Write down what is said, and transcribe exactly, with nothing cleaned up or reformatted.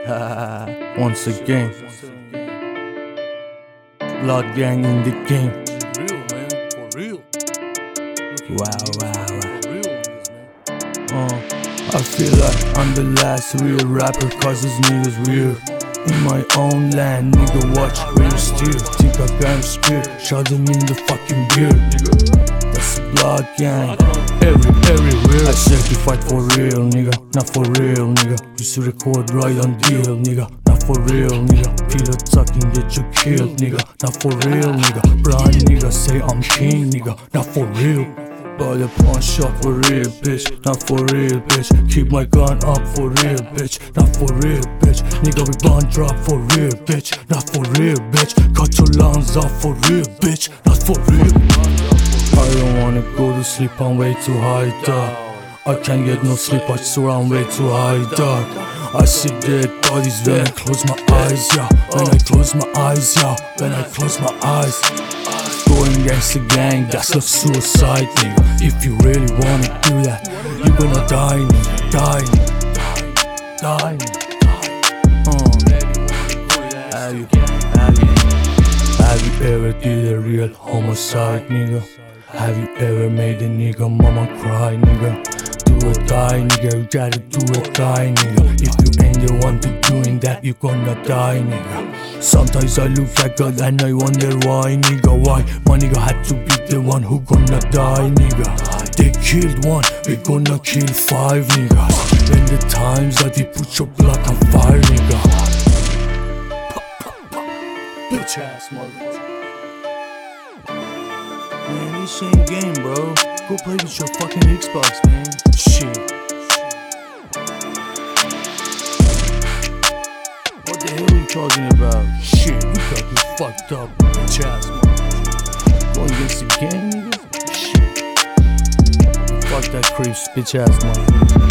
Once again, Blood Gang in the game. For real, man. For real. Wow, wow, wow. For real, man. Uh, I feel like I'm the last real rapper, cause this nigga's real. In my own land, nigga, watch real steer. Think I got him scared, shot him in the fucking beard, nigga. That's the Blood Gang, every, everywhere. I certified for real, nigga, not for real, nigga. Used to record right on deal, nigga, not for real, nigga. Feel a talking, get you killed, nigga, not for real, nigga. Blind nigga say I'm king, nigga, not for real. But the pawn shop for real, bitch, not for real, bitch. Keep my gun up for real, bitch, not for real, bitch. Nigga, we bond drop for real, bitch, not for real, bitch. Cut your lungs off for real, bitch, not for real. I don't wanna go to sleep, I'm way too high, dog. I can't get no sleep, I swear I'm way too high, dog. I see dead bodies when I close my eyes, yeah. When I close my eyes, yeah. When I close my eyes. Going against the gang, that's not suicide, nigga. If you really wanna do that, you gonna die, nigga. Die, nigga. Die, nigga. Uh. Have you, have you, have you ever did a real homicide, nigga? Have you ever made a nigga mama cry, nigga? Do or die, nigga, you gotta do or die, nigga. If you ain't the one to doing that, you gonna die, nigga. Sometimes I look like God and I wonder why, nigga. Why my nigga had to be the one who gonna die, nigga. They killed one, we gonna kill five, nigga. In the times that they put your blood on fire, nigga. Bitch ass mother. Man, this ain't game, bro. Go play with your fucking Xbox, man. Shit. What the hell are you talking about? Shit, you got me fucked up, bitch ass motherfucker. Going against the gang, nigga? Shit. Fuck that creeps, bitch ass motherfucker.